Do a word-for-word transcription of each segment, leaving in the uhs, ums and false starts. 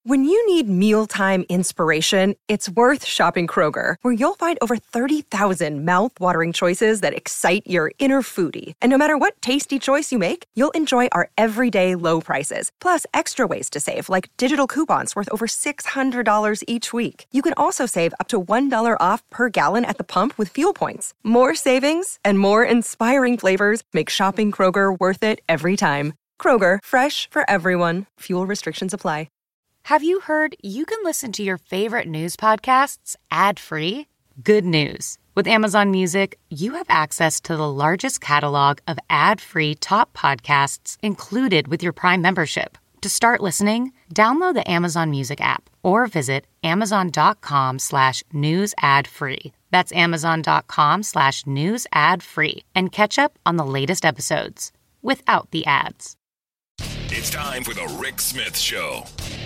When you need mealtime inspiration, it's worth shopping Kroger, where you'll find over thirty thousand mouth-watering choices that excite your inner foodie. And no matter what tasty choice you make, you'll enjoy our everyday low prices, plus extra ways to save, like digital coupons worth over six hundred dollars each week. You can also save up to one dollar off per gallon at the pump with fuel points. More savings and more inspiring flavors make shopping Kroger worth it every time. Kroger, fresh for everyone. Fuel restrictions apply. Have you heard you can listen to your favorite news podcasts ad-free? Good news. With Amazon Music, you have access to the largest catalog of ad-free top podcasts included with your Prime membership. To start listening, download the Amazon Music app or visit amazon.com slash news ad free. That's amazon.com slash news ad free and catch up on the latest episodes without the ads. It's time for the Rick Smith Show.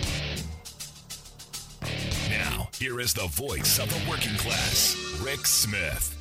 Now, here is the voice of the working class, Rick Smith.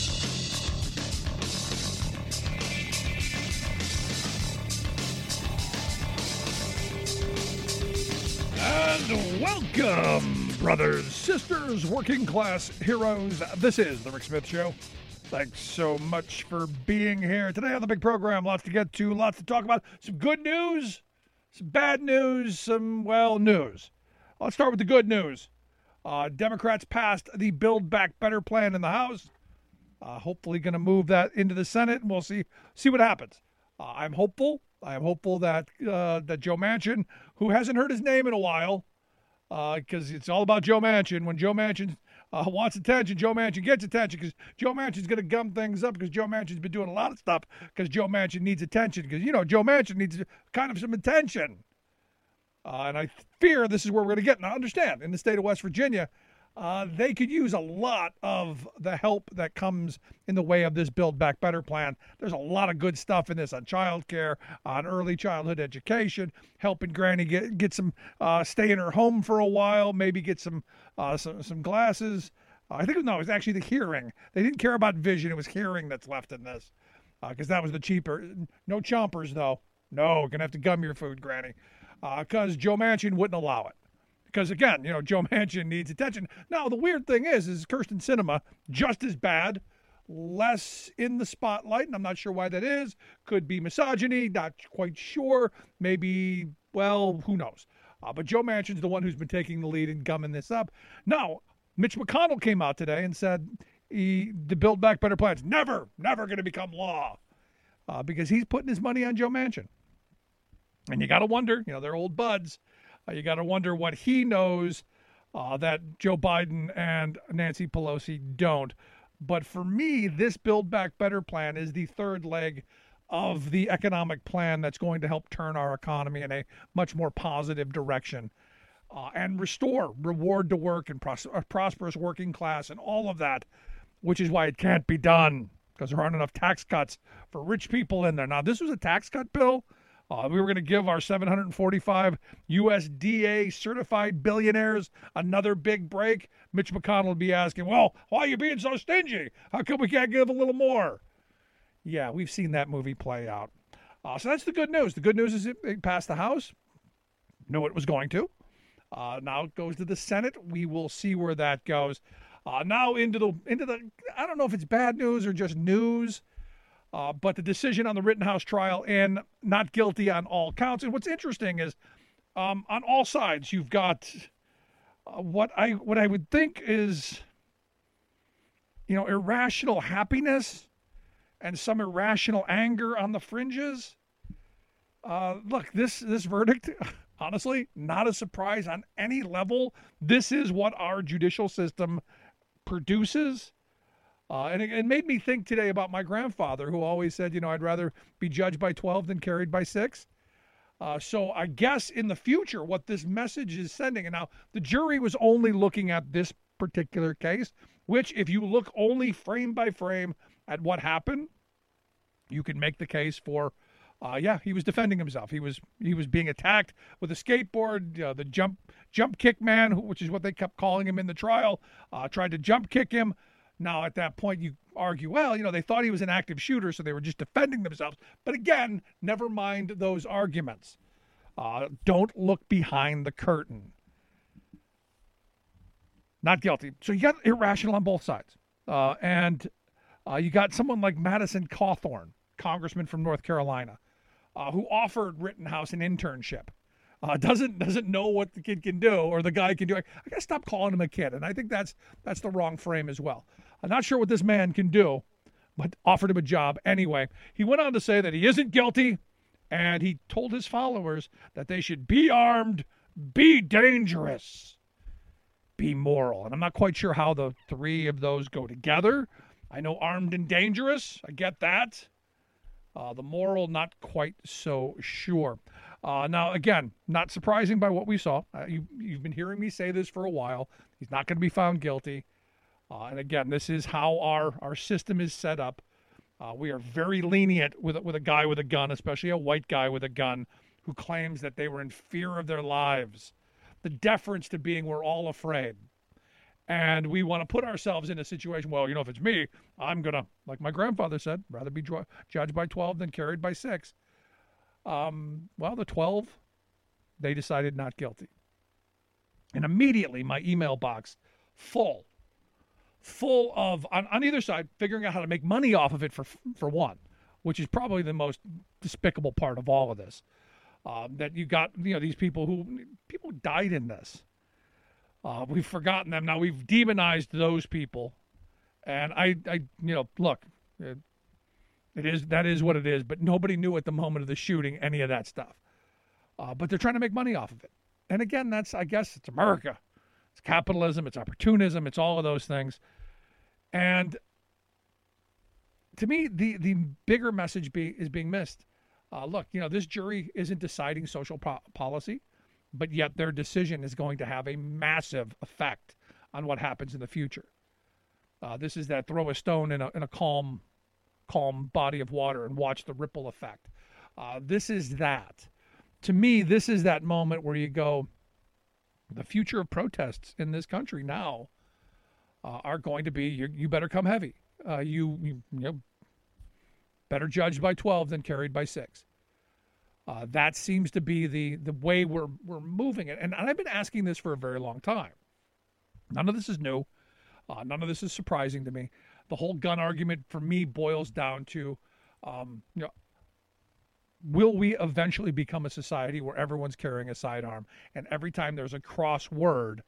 And welcome, brothers, sisters, working class heroes. This is the Rick Smith Show. Thanks so much for being here. Today on the big program, lots to get to, lots to talk about. Some good news, some bad news, some, well, news. Let's start with the good news. Uh, Democrats passed the Build Back Better plan in the House. Uh, hopefully going to move that into the Senate, and we'll see see what happens. Uh, I'm hopeful. I am hopeful that uh, that Joe Manchin, who hasn't heard his name in a while, because uh, it's all about Joe Manchin. When Joe Manchin uh, wants attention, Joe Manchin gets attention, because Joe Manchin's going to gum things up, because Joe Manchin's been doing a lot of stuff because Joe Manchin needs attention, because, you know, Joe Manchin needs kind of some attention. Uh, and I fear this is where we're going to get. Now, understand, in the state of West Virginia, uh, they could use a lot of the help that comes in the way of this Build Back Better plan. There's a lot of good stuff in this on child care, on early childhood education, helping Granny get get some, uh, stay in her home for a while, maybe get some uh, some, some glasses. Uh, I think, no, it was actually the hearing. They didn't care about vision. It was hearing that's left in this, because uh, that was the cheaper. No chompers, though. No, going to have to gum your food, Granny. Because uh, Joe Manchin wouldn't allow it. Because, again, you know, Joe Manchin needs attention. Now, the weird thing is, is Kyrsten Sinema, just as bad, less in the spotlight, and I'm not sure why that is. Could be misogyny, not quite sure. Maybe, well, who knows. Uh, but Joe Manchin's the one who's been taking the lead and gumming this up. Now, Mitch McConnell came out today and said he, the Build Back Better plan's never, never going to become law. Uh, because he's putting his money on Joe Manchin. And you got to wonder, you know, they're old buds. Uh, you got to wonder what he knows uh, that Joe Biden and Nancy Pelosi don't. But for me, this Build Back Better plan is the third leg of the economic plan that's going to help turn our economy in a much more positive direction uh, and restore reward to work and pros- a prosperous working class and all of that, which is why it can't be done because there aren't enough tax cuts for rich people in there. Now, this was a tax cut bill. Uh, we were going to give our seven hundred forty-five U S D A certified billionaires another big break. Mitch McConnell would be asking, well, why are you being so stingy? How come we can't give a little more? Yeah, we've seen that movie play out. Uh, so that's the good news. The good news is it, it passed the House. Knew it was going to. Uh, now it goes to the Senate. We will see where that goes. Uh, now into the, into the, I don't know if it's bad news or just news. Uh, but the decision on the Rittenhouse trial and not guilty on all counts. And what's interesting is um, on all sides, you've got uh, what I what I would think is, you know, irrational happiness and some irrational anger on the fringes. Uh, look, this this verdict, honestly, not a surprise on any level. This is what our judicial system produces. Uh, and it, it made me think today about my grandfather, who always said, you know, I'd rather be judged by twelve than carried by six. Uh, so I guess in the future, what this message is sending, and now the jury was only looking at this particular case, which if you look only frame by frame at what happened, you can make the case for, uh, yeah, he was defending himself. He was he was being attacked with a skateboard. Uh, the jump jump kick man, which is what they kept calling him in the trial, uh, tried to jump kick him. Now, at that point, you argue, well, you know, they thought he was an active shooter, so they were just defending themselves. But again, never mind those arguments. Uh, don't look behind the curtain. not guilty. So you got irrational on both sides. Uh, and uh, you got someone like Madison Cawthorn, congressman from North Carolina, uh, who offered Rittenhouse an internship. Uh, doesn't doesn't know what the kid can do or the guy can do. I, I gotta stop calling him a kid, and I think that's that's the wrong frame as well. I'm not sure what this man can do, but offered him a job anyway. He went on to say that he isn't guilty, and he told his followers that they should be armed, be dangerous, be moral. And I'm not quite sure how the three of those go together. I know armed and dangerous. I get that. Uh, the moral, not quite so sure. Uh, now, again, not surprising by what we saw. Uh, you, you've been hearing me say this for a while. He's not going to be found guilty. Uh, and again, this is how our, our system is set up. Uh, we are very lenient with, with a guy with a gun, especially a white guy with a gun, who claims that they were in fear of their lives. The deference to being we're all afraid. And we want to put ourselves in a situation, well, you know, if it's me, I'm going to, like my grandfather said, rather be dr- judged by twelve than carried by six. Um, well, the twelve, they decided not guilty. And immediately my email box full, full of, on, on either side, figuring out how to make money off of it for for one, which is probably the most despicable part of all of this. Uh, that you got, you know, these people who, people died in this. Uh, we've forgotten them. Now we've demonized those people. And I, I you know, look, it, it is, that is what it is, but nobody knew at the moment of the shooting any of that stuff. Uh, but they're trying to make money off of it. And again, that's, I guess it's America. It's capitalism. It's opportunism. It's all of those things. And to me, the, the bigger message be, is being missed. Uh, look, you know, this jury isn't deciding social po- policy, but yet their decision is going to have a massive effect on what happens in the future. Uh, this is that throw a stone in a, in a calm, calm body of water and watch the ripple effect. Uh, this is that. To me, this is that moment where you go, the future of protests in this country now uh, are going to be, you, you better come heavy. Uh, you, you, you know, better judged by twelve than carried by six. Uh, that seems to be the the way we're we're moving it. And, and I've been asking this for a very long time. None of this is new. Uh, none of this is surprising to me. The whole gun argument for me boils down to, um, you know, will we eventually become a society where everyone's carrying a sidearm, and every time there's a cross word,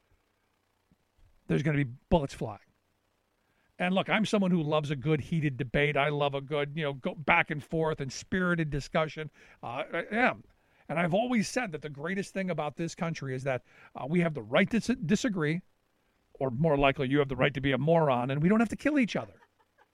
there's going to be bullets flying? And look, I'm someone who loves a good heated debate. I love a good, you know, go back and forth and spirited discussion. Uh, I am. And I've always said that the greatest thing about this country is that uh, we have the right to dis- disagree, or more likely you have the right to be a moron, and we don't have to kill each other.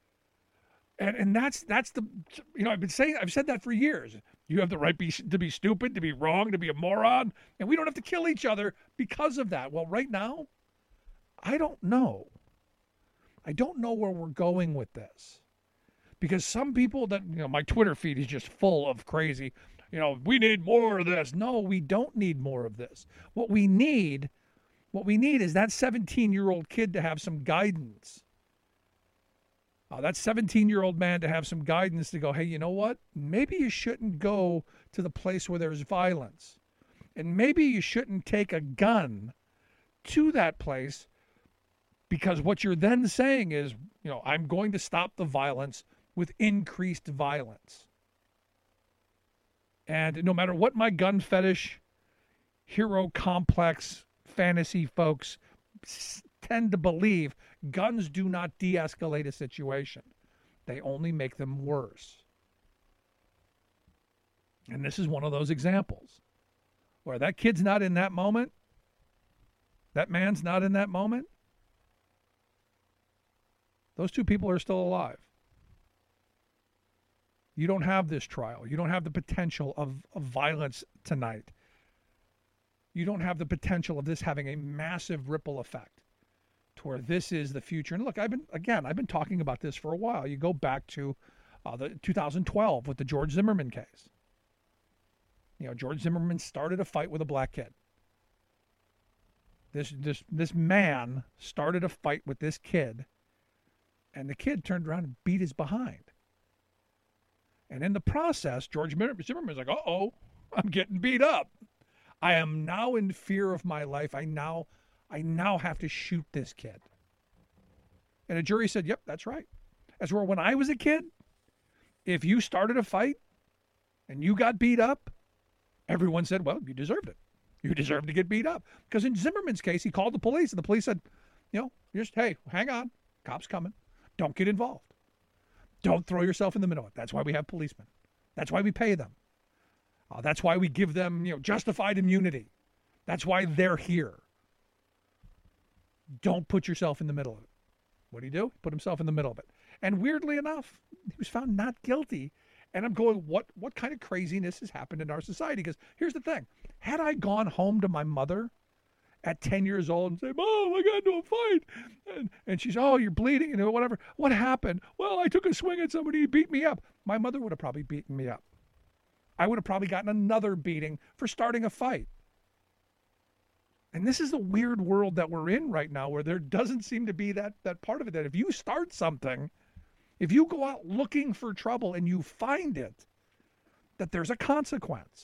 And and that's that's the, you know, I've been saying, I've said that for years. You have the right be, to be stupid, to be wrong, to be a moron, and we don't have to kill each other because of that. Well, right now, I don't know. I don't know where we're going with this, because some people that, you know, my Twitter feed is just full of crazy, you know, we need more of this. No, we don't need more of this. What we need, what we need is that seventeen-year-old kid to have some guidance. Uh, that seventeen-year-old man to have some guidance to go, hey, you know what? Maybe you shouldn't go to the place where there's violence. And maybe you shouldn't take a gun to that place, because what you're then saying is, you know, I'm going to stop the violence with increased violence. And no matter what my gun fetish, hero complex, fantasy folks tend to believe, guns do not de-escalate a situation. They only make them worse. And this is one of those examples where that kid's not in that moment, that man's not in that moment. Those two people are still alive. You don't have this trial. You don't have the potential of, of violence tonight. You don't have the potential of this having a massive ripple effect to where this is the future. And look, I've been, again, I've been talking about this for a while. You go back to uh, the two thousand twelve with the George Zimmerman case. You know, George Zimmerman started a fight with a black kid. This this this man started a fight with this kid, and the kid turned around and beat his behind. And in the process, George Zimmerman's like, uh-oh, I'm getting beat up. I am now in fear of my life. I now, I now have to shoot this kid. And a jury said, yep, that's right. As where when I was a kid, if you started a fight and you got beat up, everyone said, well, you deserved it. You deserved to get beat up. Because in Zimmerman's case, he called the police, and the police said, you know, just, hey, hang on. Cops coming. Don't get involved. Don't throw yourself in the middle of it. That's why we have policemen. That's why we pay them. Uh, that's why we give them, you know, justified immunity. That's why they're here. Don't put yourself in the middle of it. What did he do? Put himself in the middle of it. And weirdly enough, he was found not guilty. And I'm going, what what kind of craziness has happened in our society? Because here's the thing. Had I gone home to my mother at ten years old and say, Mom, I got into a fight. And, and she's, oh, you're bleeding and whatever. What happened? Well, I took a swing at somebody who beat me up. My mother would have probably beaten me up. I would have probably gotten another beating for starting a fight. And this is the weird world that we're in right now, where there doesn't seem to be that, that part of it, that if you start something, if you go out looking for trouble and you find it, that there's a consequence.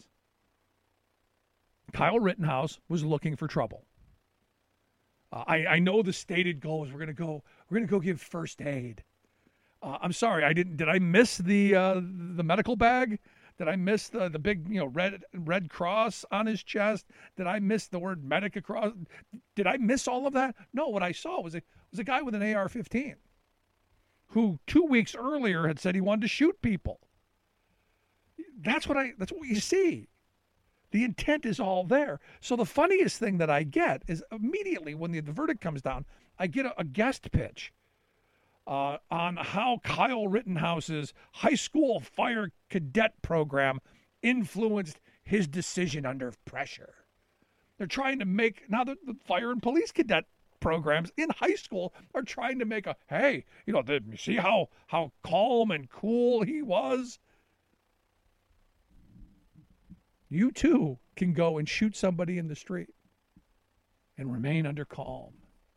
Kyle Rittenhouse was looking for trouble. Uh, I, I know the stated goal is we're going to go we're going to go give first aid. Uh, I'm sorry, I didn't. Did I miss the uh, the medical bag? Did I miss the, the big, you know, red red cross on his chest? Did I miss the word medic across? Did I miss all of that? No, what I saw was a was a guy with an A R fifteen who two weeks earlier had said he wanted to shoot people. That's what I that's what you see. The intent is all there. So the funniest thing that I get is immediately when the, the verdict comes down, I get a, a guest pitch uh, on how Kyle Rittenhouse's high school fire cadet program influenced his decision under pressure. They're trying to make, now the, the fire and police cadet programs in high school are trying to make a, hey, you know, the, you see how, how calm and cool he was? You too can go and shoot somebody in the street and remain under calm.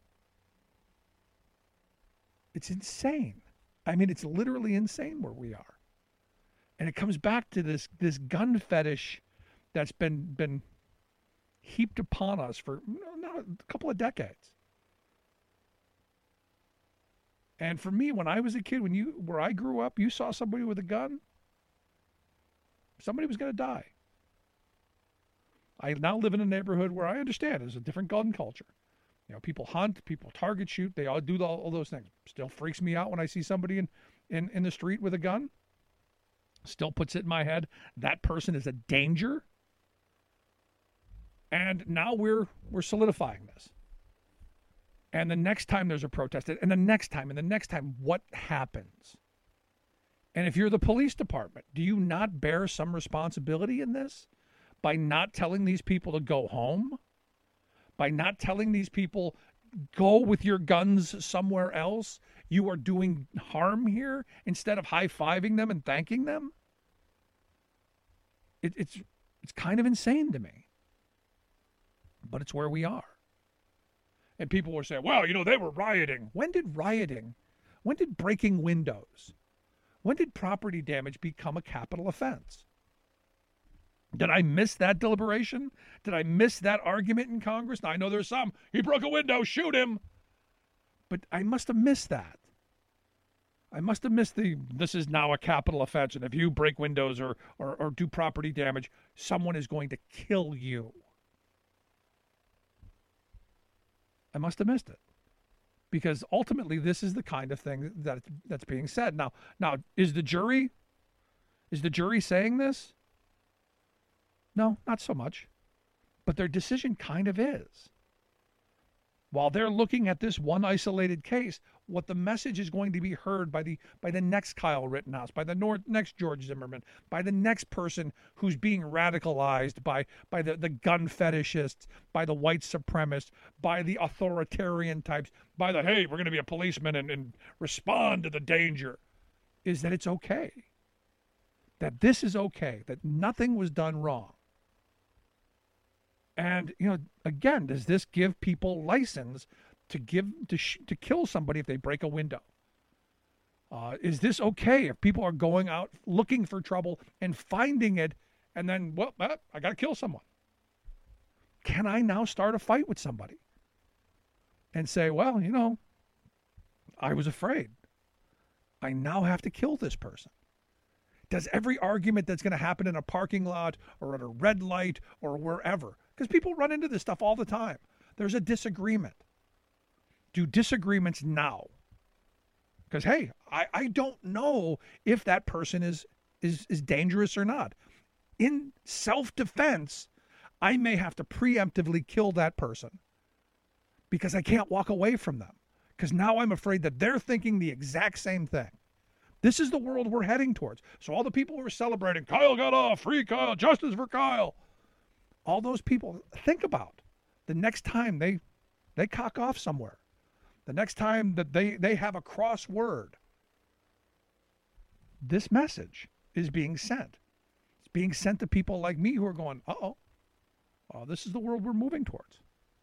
It's insane. I mean, it's literally insane where we are. And it comes back to this this gun fetish that's been been heaped upon us for now a couple of decades. And for me, when I was a kid, when you where I grew up, you saw somebody with a gun, somebody was going to die. I now live in a neighborhood where I understand there's a different gun culture. You know, people hunt, people target shoot, they all do all, all those things. Still freaks me out when I see somebody in, in, in the street with a gun. Still puts it in my head, that person is a danger. And now we're we're solidifying this. And the next time there's a protest, and the next time, and the next time, what happens? And if you're the police department, do you not bear some responsibility in this? By not telling these people to go home? By not telling these people, go with your guns somewhere else? You are doing harm here instead of high-fiving them and thanking them? It, it's, it's kind of insane to me. But it's where we are. And people were saying, well, you know, they were rioting. When did rioting, when did breaking windows, when did property damage become a capital offense? Did I miss that deliberation? Did I miss that argument in Congress? Now, I know there's some, he broke a window, shoot him. But I must have missed that. I must have missed the, this is now a capital offense, and if you break windows or, or, or do property damage, someone is going to kill you. I must have missed it. Because ultimately, this is the kind of thing that that's being said. Now, now, is the jury, is the jury saying this? No, not so much. But their decision kind of is. While they're looking at this one isolated case, what the message is going to be heard by the by the next Kyle Rittenhouse, by the North, next George Zimmerman, by the next person who's being radicalized by, by the, the gun fetishists, by the white supremacists, by the authoritarian types, by the, hey, we're going to be a policeman and, and respond to the danger, is that it's okay. That this is okay, that nothing was done wrong. And, you know, again, does this give people license to give to sh- to kill somebody if they break a window? Uh, is this okay if people are going out looking for trouble and finding it and then, well, uh, I got to kill someone? Can I now start a fight with somebody? and say, well, you know, I was afraid. I now have to kill this person. Does every argument that's going to happen in a parking lot or at a red light or wherever, because people run into this stuff all the time, there's a disagreement. Do disagreements now? Because, hey, I, I don't know if that person is, is, is dangerous or not. In self-defense, I may have to preemptively kill that person because I can't walk away from them. Because now I'm afraid that they're thinking the exact same thing. This is the world we're heading towards. So all the people who are celebrating, Kyle got off, free Kyle, justice for Kyle. All those people, think about the next time they they cock off somewhere. The next time that they, they have a crossword. This message is being sent. It's being sent to people like me who are going, uh-oh, oh, this is the world we're moving towards.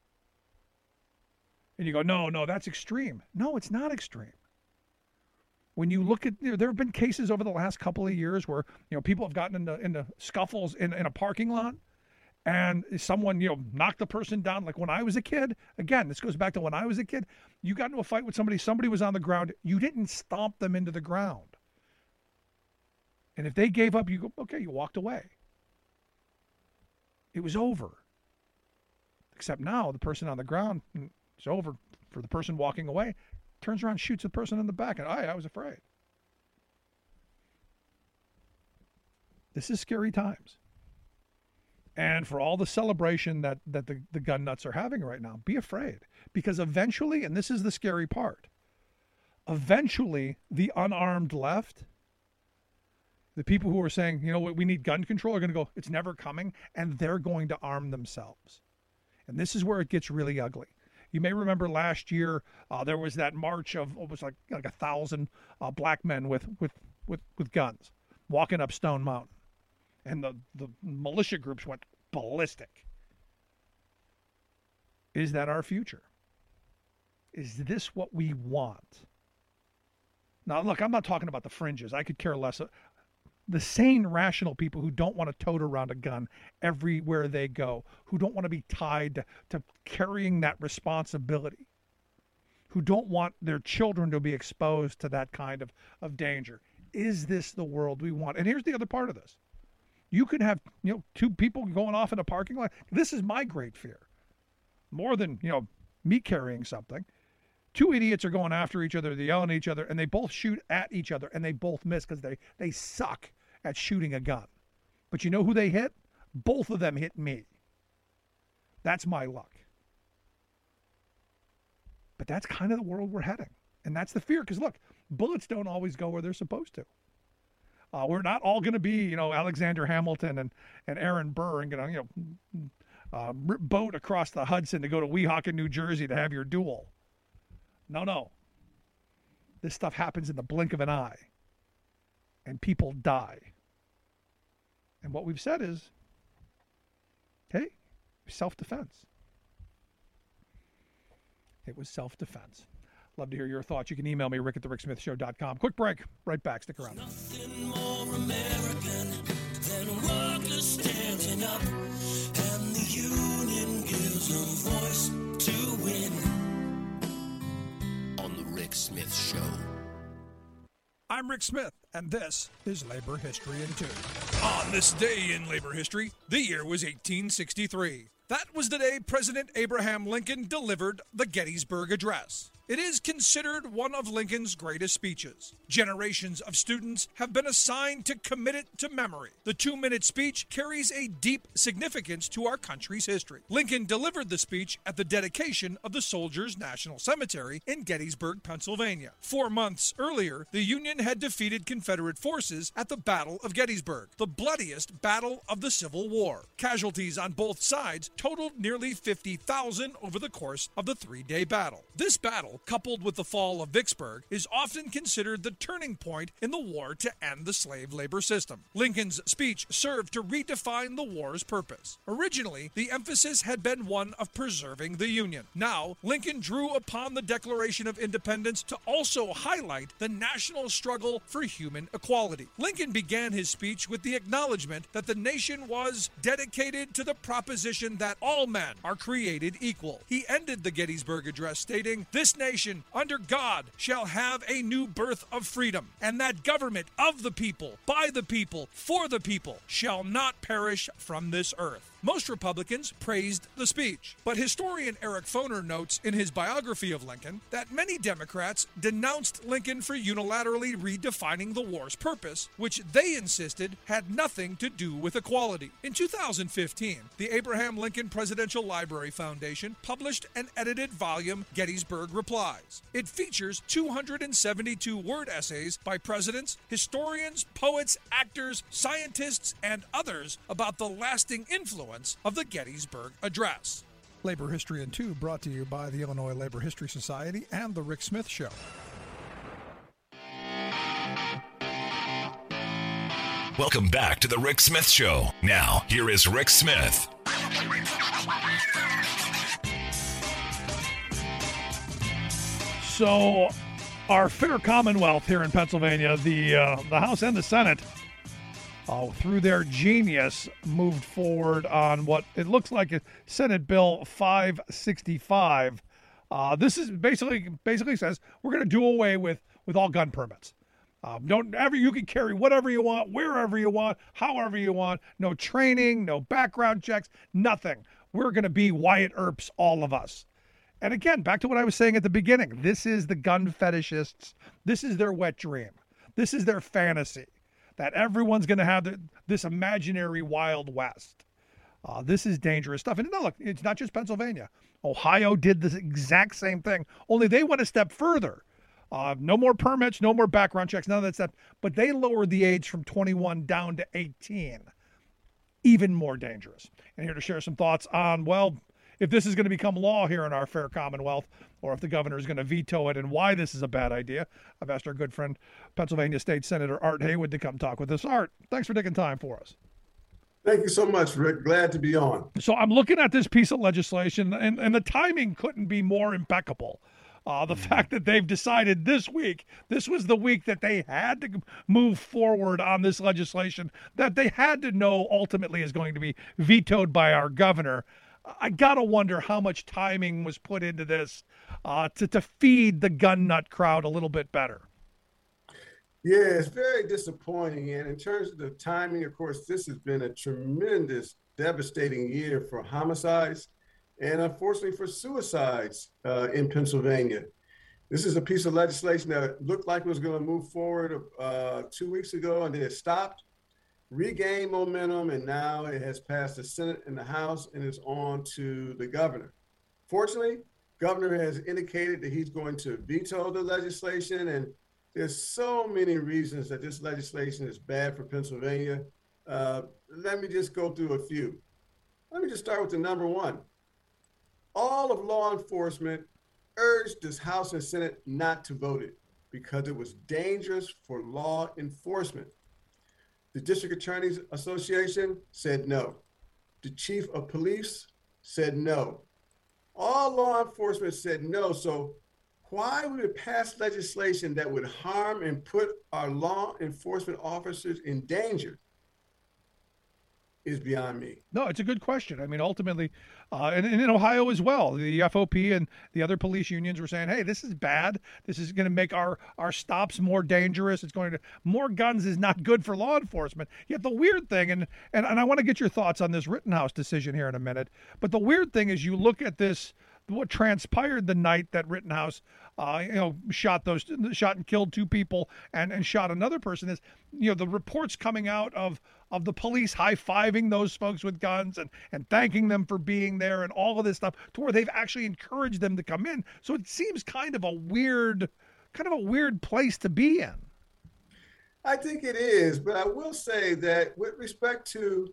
And you go, no, no, that's extreme. No, it's not extreme. When you look at, you know, there have been cases over the last couple of years where, you know, people have gotten into, into scuffles in, in a parking lot, and someone, you know, knocked the person down. Like when I was a kid, again, this goes back to when I was a kid, you got into a fight with somebody, somebody was on the ground, you didn't stomp them into the ground. And if they gave up, you go, okay, you walked away. It was over. Except now the person on the ground, it's over for the person walking away, turns around, shoots the person in the back, and I, I was afraid. This is scary times. And for all the celebration that, that the, the gun nuts are having right now, be afraid. Because eventually, and this is the scary part, eventually the unarmed left, the people who are saying, you know what, we need gun control, are going to go, it's never coming, and they're going to arm themselves. And this is where it gets really ugly. You may remember last year uh, there was that march of what was like like a thousand uh, black men with, with, with, with guns walking up Stone Mountain. And the, the militia groups went ballistic. Is that our future? Is this what we want? Now, look, I'm not talking about the fringes. I could care less. The sane, rational people who don't want to tote around a gun everywhere they go, who don't want to be tied to, to carrying that responsibility, who don't want their children to be exposed to that kind of, of danger. Is this the world we want? And here's the other part of this. You could have, you know, two people going off in a parking lot. This is my great fear. More than, you know, me carrying something. Two idiots are going after each other, they're yelling at each other, and they both shoot at each other, and they both miss because they, they suck at shooting a gun. But you know who they hit? Both of them hit me. That's my luck. But that's kind of the world we're heading. And that's the fear, because look, bullets don't always go where they're supposed to. Uh, we're not all going to be, you know, Alexander Hamilton and, and Aaron Burr and going to, you know, uh, boat across the Hudson to go to Weehawken, New Jersey to have your duel. No, no. This stuff happens in the blink of an eye. And people die. And what we've said is, hey, self-defense. It was self-defense. Love to hear your thoughts. You can email me, rick at the rick smith show dot com. Quick break. Right back. Stick around. Nothing more American than workers standing up, and the union gives a voice to win. On the Rick Smith Show. I'm Rick Smith, and this is Labor History in Two. On this day in labor history, the year was eighteen sixty-three. That was the day President Abraham Lincoln delivered the Gettysburg Address. It is considered one of Lincoln's greatest speeches. Generations of students have been assigned to commit it to memory. The two-minute speech carries a deep significance to our country's history. Lincoln delivered the speech at the dedication of the Soldiers' National Cemetery in Gettysburg, Pennsylvania. Four months earlier, the Union had defeated Confederate forces at the Battle of Gettysburg, the bloodiest battle of the Civil War. Casualties on both sides totaled nearly fifty thousand over the course of the three-day battle. This battle battle, coupled with the fall of Vicksburg, is often considered the turning point in the war to end the slave labor system. Lincoln's speech served to redefine the war's purpose. Originally, the emphasis had been one of preserving the Union. Now, Lincoln drew upon the Declaration of Independence to also highlight the national struggle for human equality. Lincoln began his speech with the acknowledgement that the nation was dedicated to the proposition that all men are created equal. He ended the Gettysburg Address stating, "This nation, under God, shall have a new birth of freedom, and that government of the people, by the people, for the people, shall not perish from this earth." Most Republicans praised the speech, but historian Eric Foner notes in his biography of Lincoln that many Democrats denounced Lincoln for unilaterally redefining the war's purpose, which they insisted had nothing to do with equality. In two thousand fifteen, the Abraham Lincoln Presidential Library Foundation published an edited volume, Gettysburg Replies. It features two hundred seventy-two word essays by presidents, historians, poets, actors, scientists, and others about the lasting influence of the Gettysburg Address. Labor History in Two, brought to you by the Illinois Labor History Society and The Rick Smith Show. Welcome back to The Rick Smith Show. Now, here is Rick Smith. So, our fair Commonwealth here in Pennsylvania, the uh, the House and the Senate, Uh, through their genius, moved forward on what it looks like a Senate Bill five sixty-five. Uh, this is basically basically says we're going to do away with, with all gun permits. Um, don't ever you can carry whatever you want, wherever you want, however you want. No training, no background checks, nothing. We're going to be Wyatt Earps, all of us. And again, back to what I was saying at the beginning. This is the gun fetishists. This is their wet dream. This is their fantasy, that everyone's going to have the, this imaginary Wild West. Uh, this is dangerous stuff. And no, look, it's not just Pennsylvania. Ohio did the exact same thing, only they went a step further. Uh, no more permits, no more background checks, none of that stuff. But they lowered the age from twenty-one down to eighteen. Even more dangerous. And here to share some thoughts on, well, if this is going to become law here in our fair Commonwealth, or if the governor is going to veto it and why this is a bad idea, I've asked our good friend, Pennsylvania State Senator Art Haywood, to come talk with us. Art, thanks for taking time for us. Thank you so much, Rick. Glad to be on. So I'm looking at this piece of legislation, and, and the timing couldn't be more impeccable. Uh, the mm-hmm. fact that they've decided this week, this was the week that they had to move forward on this legislation that they had to know ultimately is going to be vetoed by our governor. I got to wonder how much timing was put into this uh, to, to feed the gun nut crowd a little bit better. Yeah, it's very disappointing. And in terms of the timing, of course, this has been a tremendous, devastating year for homicides and unfortunately for suicides uh, in Pennsylvania. This is a piece of legislation that looked like it was going to move forward uh, two weeks ago, and then it stopped, regained momentum, and now it has passed the Senate and the House and is on to the governor. Fortunately, governor has indicated that he's going to veto the legislation, and there's so many reasons that this legislation is bad for Pennsylvania. Uh, let me just go through a few. Let me just start with the number one. All of law enforcement urged this House and Senate not to vote it because it was dangerous for law enforcement. The District Attorneys Association said no. The Chief of Police said no. All law enforcement said no. So why would it pass legislation that would harm and put our law enforcement officers in danger is beyond me. No, it's a good question. I mean, ultimately, uh, and, and in Ohio as well, the F O P and the other police unions were saying, hey, this is bad. This is going to make our, our stops more dangerous. It's going to, more guns is not good for law enforcement. Yet the weird thing, and, and, and I want to get your thoughts on this Rittenhouse decision here in a minute, but the weird thing is you look at this, what transpired the night that Rittenhouse, uh, you know, shot those, shot and killed two people and, and shot another person is, you know, the reports coming out of, of the police high-fiving those folks with guns and, and thanking them for being there and all of this stuff to where they've actually encouraged them to come in. So it seems kind of a weird, kind of a weird place to be in. I think it is, but I will say that with respect to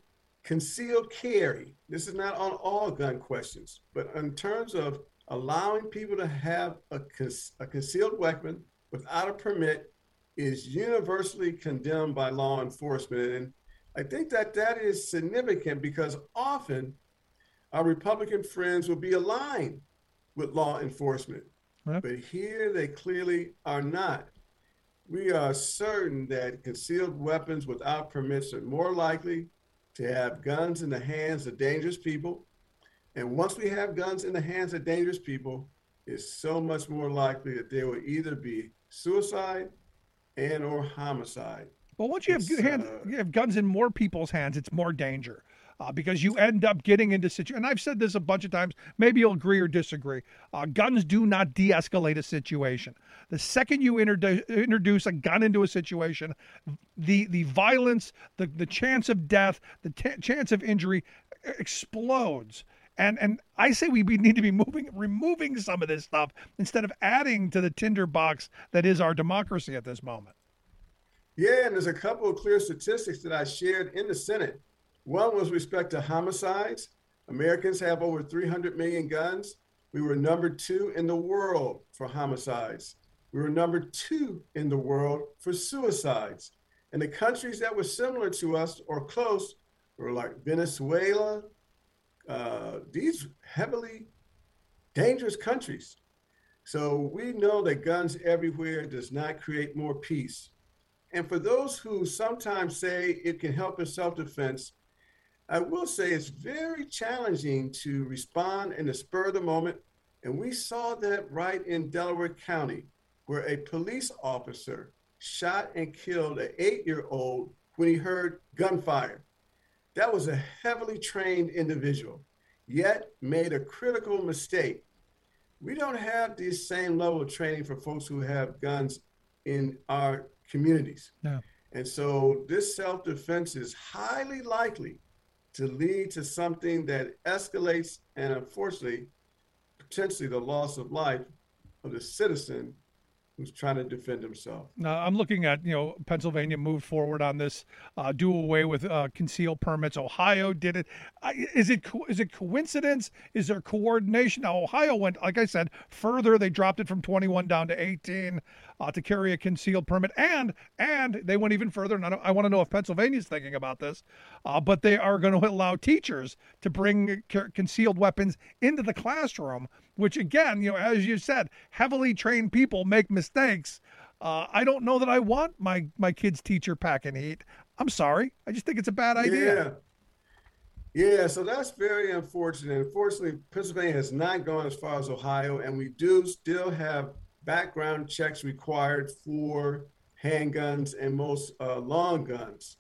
concealed carry. This is not on all gun questions, but in terms of allowing people to have a, a concealed weapon without a permit is universally condemned by law enforcement. And I think that that is significant because often our Republican friends will be aligned with law enforcement, yep. but here they clearly are not. We are certain that concealed weapons without permits are more likely to have guns in the hands of dangerous people. And once we have guns in the hands of dangerous people, it's so much more likely that they will either be suicide and or homicide. But once you have, It's, hand, uh, you have guns in more people's hands, it's more danger. Uh, because you end up getting into situations, and I've said this a bunch of times, maybe you'll agree or disagree. Uh, guns do not de-escalate a situation. The second you introdu- introduce a gun into a situation, the the violence, the, the chance of death, the t- chance of injury explodes. And and I say we need to be moving, removing some of this stuff instead of adding to the tinderbox that is our democracy at this moment. Yeah, and there's a couple of clear statistics that I shared in the Senate. One was respect to homicides. Americans have over three hundred million guns. We were number two in the world for homicides. We were number two in the world for suicides. And the countries that were similar to us or close were like Venezuela, uh, these heavily dangerous countries. So we know that guns everywhere does not create more peace. And for those who sometimes say it can help in self-defense, I will say it's very challenging to respond in the spur of the moment. And we saw that right in Delaware County, where a police officer shot and killed an eight-year-old when he heard gunfire. That was a heavily trained individual, yet made a critical mistake. We don't have this same level of training for folks who have guns in our communities. No. And so this self-defense is highly likely to lead to something that escalates and unfortunately, potentially the loss of life of the citizen who's trying to defend himself. Now, I'm looking at, you know, Pennsylvania moved forward on this, uh, do away with uh, concealed permits. Ohio did it. I, is it co- is it coincidence? Is there coordination? Now, Ohio went, like I said, further. They dropped it from twenty-one down to eighteen uh, to carry a concealed permit. And and they went even further. And I, don't, I want to know if Pennsylvania's thinking about this. Uh, but they are going to allow teachers to bring c- concealed weapons into the classroom, which, again, you know, as you said, heavily trained people make mistakes. Uh, I don't know that I want my, my kid's teacher packing heat. I'm sorry. I just think it's a bad idea. Yeah. Yeah, so that's very unfortunate. Unfortunately, Pennsylvania has not gone as far as Ohio, and we do still have background checks required for handguns and most uh, long guns.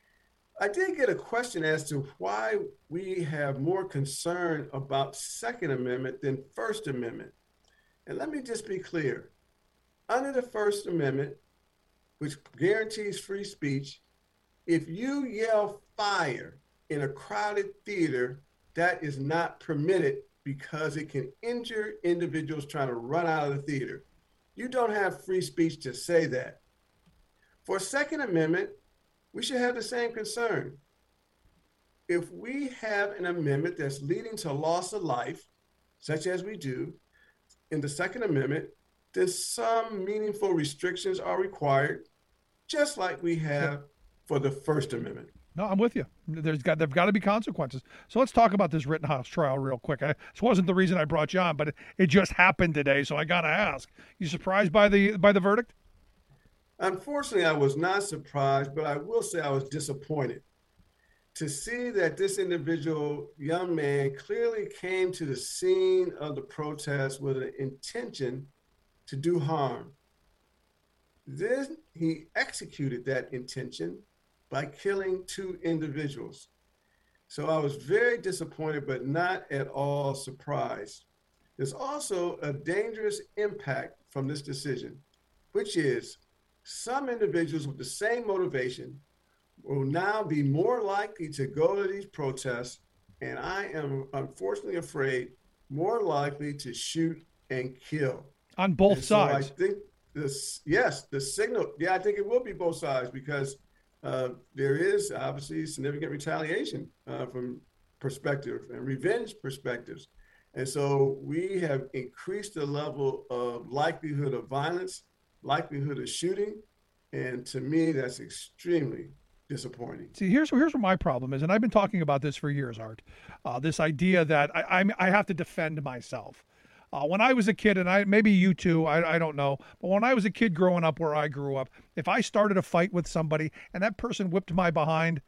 I did get a question as to why we have more concern about Second Amendment than First Amendment. And let me just be clear. Under the First Amendment, which guarantees free speech, if you yell fire in a crowded theater, that is not permitted because it can injure individuals trying to run out of the theater. You don't have free speech to say that. For Second Amendment, we should have the same concern. If we have an amendment that's leading to loss of life, such as we do in the Second Amendment, then some meaningful restrictions are required, just like we have for the First Amendment. No, I'm with you. There's got there've got to be consequences. So let's talk about this Rittenhouse trial real quick. I, this wasn't the reason I brought you on, but it, it just happened today, so I got to ask: you surprised by the by the verdict? Unfortunately, I was not surprised, but I will say I was disappointed to see that this individual young man clearly came to the scene of the protest with an intention to do harm. Then he executed that intention by killing two individuals. So I was very disappointed, but not at all surprised. There's also a dangerous impact from this decision, which is some individuals with the same motivation will now be more likely to go to these protests, and I am unfortunately afraid more likely to shoot and kill. On both and so sides. I think this, yes, the signal, yeah, I think it will be both sides because uh, there is obviously significant retaliation uh, from perspective and revenge perspectives. And so we have increased the level of likelihood of violence, likelihood of shooting. And to me, that's extremely disappointing. See, here's here's where my problem is, and I've been talking about this for years, Art. Uh, this idea that I I'm, I have to defend myself. Uh, when I was a kid, and I maybe you too, I, I don't know, but when I was a kid growing up where I grew up, if I started a fight with somebody and that person whipped my behind,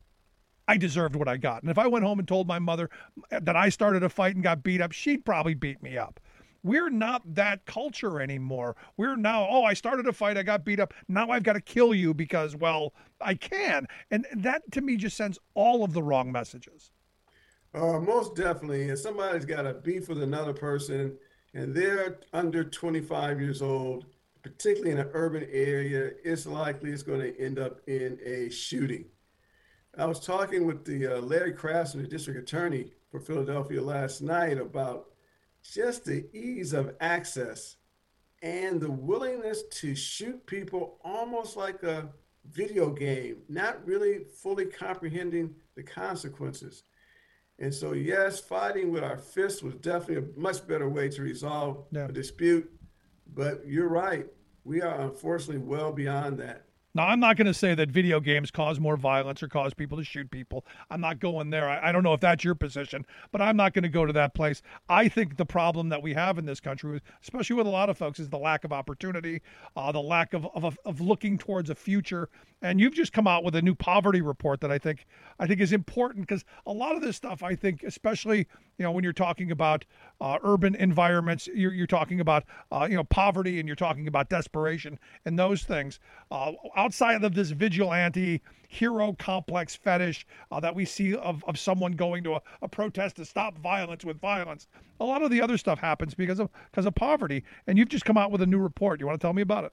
I deserved what I got. And if I went home and told my mother that I started a fight and got beat up, she'd probably beat me up. We're not that culture anymore. We're now, oh, I started a fight, I got beat up. Now I've got to kill you because, well, I can. And that to me just sends all of the wrong messages. Uh, most definitely. And somebody's got a beef with another person and they're under twenty-five years old, particularly in an urban area, it's likely it's going to end up in a shooting. I was talking with the uh, Larry Craftsman, the district attorney for Philadelphia last night about just the ease of access and the willingness to shoot people almost like a video game, not really fully comprehending the consequences. And so, yes, fighting with our fists was definitely a much better way to resolve yeah. a dispute. But you're right. We are unfortunately well beyond that. Now, I'm not going to say that video games cause more violence or cause people to shoot people. I'm not going there. I, I don't know if that's your position, but I'm not going to go to that place. I think the problem that we have in this country, especially with a lot of folks, is the lack of opportunity, uh, the lack of, of of looking towards a future. And you've just come out with a new poverty report that I think I think is important because a lot of this stuff, I think, especially you know when you're talking about uh, urban environments, you're, you're talking about uh, you know poverty and you're talking about desperation and those things. Uh, outside of this vigilante hero complex fetish uh, that we see of, of someone going to a, a protest to stop violence with violence, a lot of the other stuff happens because of because of poverty. And you've just come out with a new report. You want to tell me about it?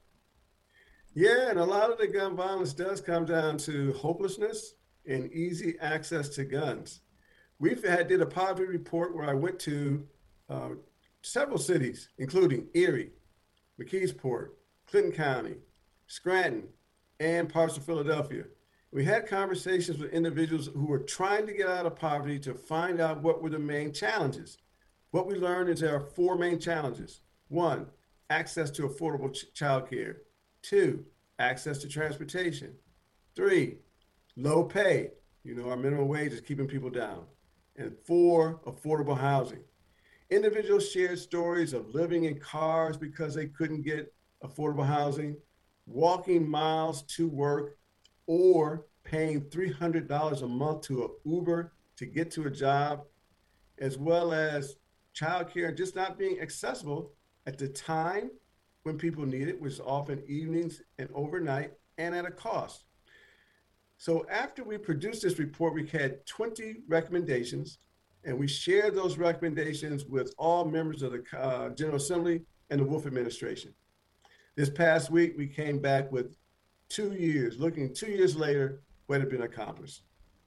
Yeah, and a lot of the gun violence does come down to hopelessness and easy access to guns. We've had did a poverty report where I went to uh, several cities, including Erie, McKeesport, Clinton County, Scranton, and parts of Philadelphia. We had conversations with individuals who were trying to get out of poverty to find out what were the main challenges. What we learned is there are four main challenges. One, access to affordable ch- child care. Two, access to transportation. Three, low pay. You know, our minimum wage is keeping people down. And four, affordable housing. Individuals shared stories of living in cars because they couldn't get affordable housing, walking miles to work, or paying three hundred dollars a month to an Uber to get to a job, as well as childcare just not being accessible at the time when people need it, which is often evenings and overnight, and at a cost. So after we produced this report, we had twenty recommendations, and we shared those recommendations with all members of the uh, General Assembly and the Wolf administration. This past week, we came back with two years, looking two years later, what had been accomplished.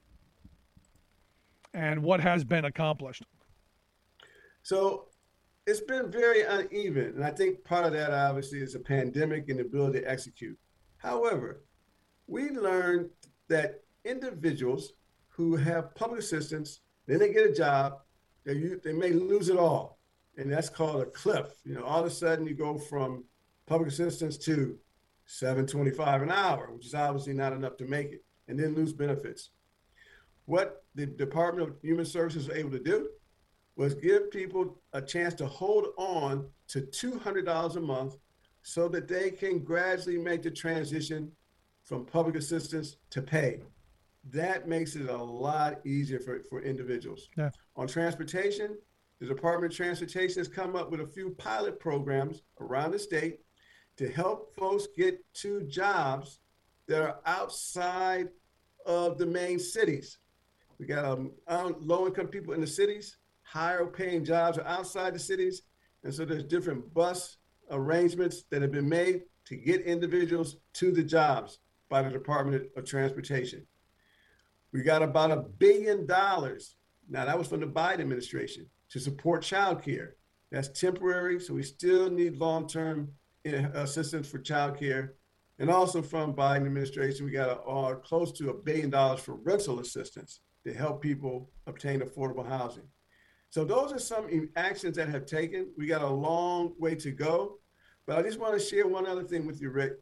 And what has been accomplished? So it's been very uneven. And I think part of that, obviously, is a pandemic and the ability to execute. However, we learned that individuals who have public assistance, then they get a job, they, they may lose it all. And that's called a cliff. You know, all of a sudden you go from public assistance to seven twenty-five an hour, which is obviously not enough to make it, and then lose benefits. What the Department of Human Services was able to do was give people a chance to hold on to two hundred dollars a month so that they can gradually make the transition from public assistance to pay. That makes it a lot easier for, for individuals. Yeah. On transportation, the Department of Transportation has come up with a few pilot programs around the state to help folks get to jobs that are outside of the main cities. We got um, low-income people in the cities, higher-paying jobs are outside the cities, and so there's different bus arrangements that have been made to get individuals to the jobs by the Department of Transportation. We got about a billion dollars. Now, that was from the Biden administration to support childcare. That's temporary, so we still need long-term assistance for childcare. And also from Biden administration, we got a, uh, close to a billion dollars for rental assistance to help people obtain affordable housing. So those are some actions that have taken. We got a long way to go, but I just want to share one other thing with you, Rick.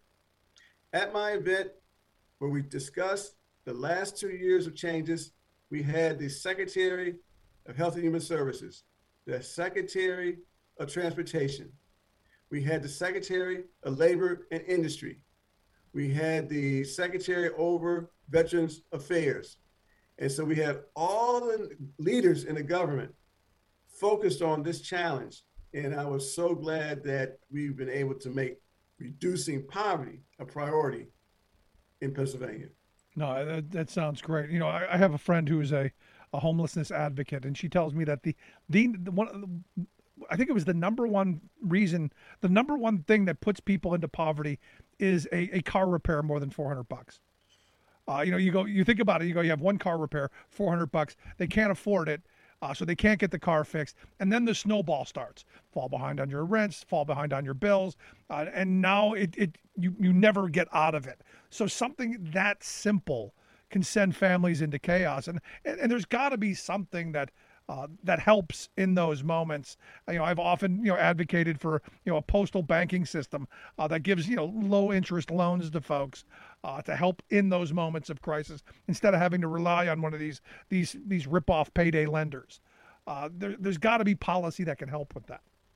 At my event where we discussed the last two years of changes, we had the Secretary of Health and Human Services, the Secretary of Transportation. We had the Secretary of Labor and Industry. We had the Secretary over Veterans Affairs. And so we had all the leaders in the government focused on this challenge. And I was so glad that we've been able to make reducing poverty a priority in Pennsylvania. No, that, that sounds great. You know, I, I have a friend who is a, a homelessness advocate, and she tells me that the, the, the one, I think it was the number one reason, the number one thing that puts people into poverty is a, a car repair more than four hundred bucks. Uh, you know, you go, you think about it, you go, you have one car repair, four hundred bucks. They can't afford it. Uh, so they can't get the car fixed. And then the snowball starts. Fall behind on your rents, fall behind on your bills. Uh, and now it, it you, you never get out of it. So something that simple can send families into chaos. And, and, and there's got to be something that uh, that helps in those moments. You know, I've often, you know, advocated for, you know, a postal banking system uh, that gives, you know, low interest loans to folks uh, to help in those moments of crisis instead of having to rely on one of these these these rip-off payday lenders. Uh, there, there's got to be policy that can help with that.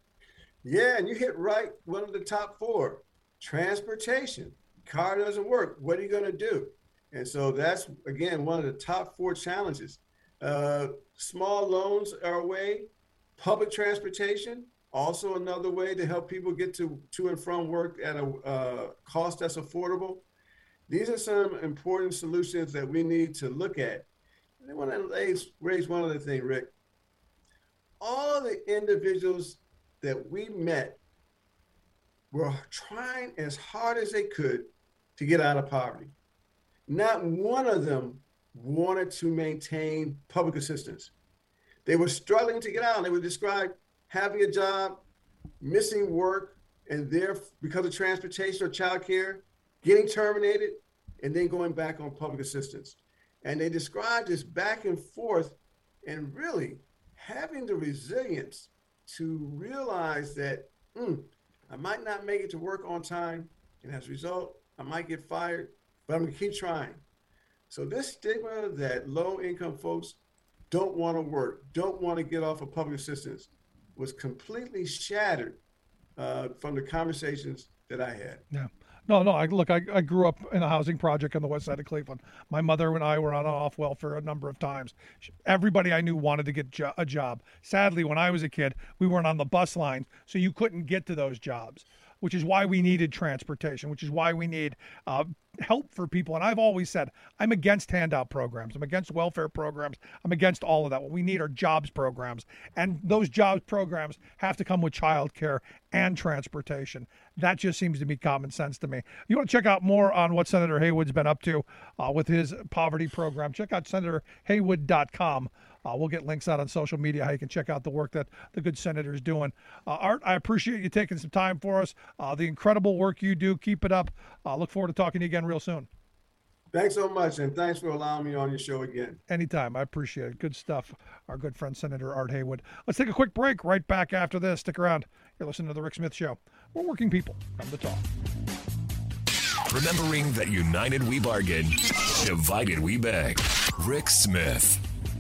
Yeah, and you hit right one of the top four. Transportation. Car doesn't work. What are you going to do? And so that's, again, one of the top four challenges. Uh, small loans are a way. Public transportation, also another way to help people get to, to and from work at a uh, cost that's affordable. These are some important solutions that we need to look at. And I want to raise, raise one other thing, Rick. All the individuals that we met were trying as hard as they could to get out of poverty. Not one of them wanted to maintain public assistance. They were struggling to get out. They would describe having a job, missing work, and there because of transportation or childcare, getting terminated, and then going back on public assistance. And they described this back and forth, and really having the resilience to realize that mm, I might not make it to work on time, and as a result, I might get fired, but I'm gonna keep trying. So this stigma that low-income folks don't want to work, don't want to get off of public assistance, was completely shattered uh, from the conversations that I had. Yeah. No, no. I look. I, I grew up in a housing project on the west side of Cleveland. My mother and I were on and off welfare a number of times. Everybody I knew wanted to get jo- a job. Sadly, when I was a kid, we weren't on the bus line, so you couldn't get to those jobs, which is why we needed transportation, which is why we need uh, help for people. And I've always said, I'm against handout programs. I'm against welfare programs. I'm against all of that. What we need are jobs programs. And those jobs programs have to come with childcare and transportation. That just seems to be common sense to me. You want to check out more on what Senator Haywood's been up to uh, with his poverty program, check out senator haywood dot com. Uh, we'll get links out on social media how you can check out the work that the good senator's doing. Uh, Art, I appreciate you taking some time for us. Uh, the incredible work you do. Keep it up. Uh, look forward to talking to you again real soon. Thanks so much, and thanks for allowing me on your show again. Anytime. I appreciate it. Good stuff. Our good friend, Senator Art Haywood. Let's take a quick break. Right back after this. Stick around. You're listening to The Rick Smith Show. We're working people. Come to talk. Remembering that united we bargain, divided we beg. Rick Smith.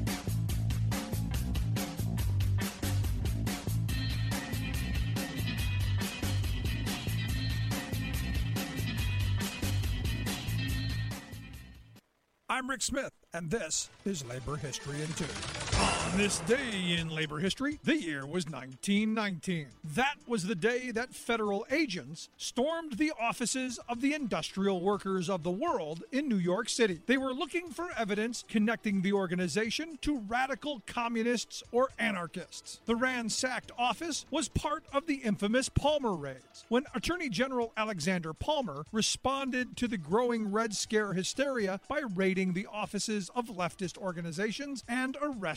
I'm Rick Smith, and this is Labor History in Two. On this day in labor history, the year was nineteen nineteen. That was the day that federal agents stormed the offices of the industrial workers of the world in New York City. They were looking for evidence connecting the organization to radical communists or anarchists. The ransacked office was part of the infamous Palmer raids, when Attorney General Alexander Palmer responded to the growing Red Scare hysteria by raiding the offices of leftist organizations and arresting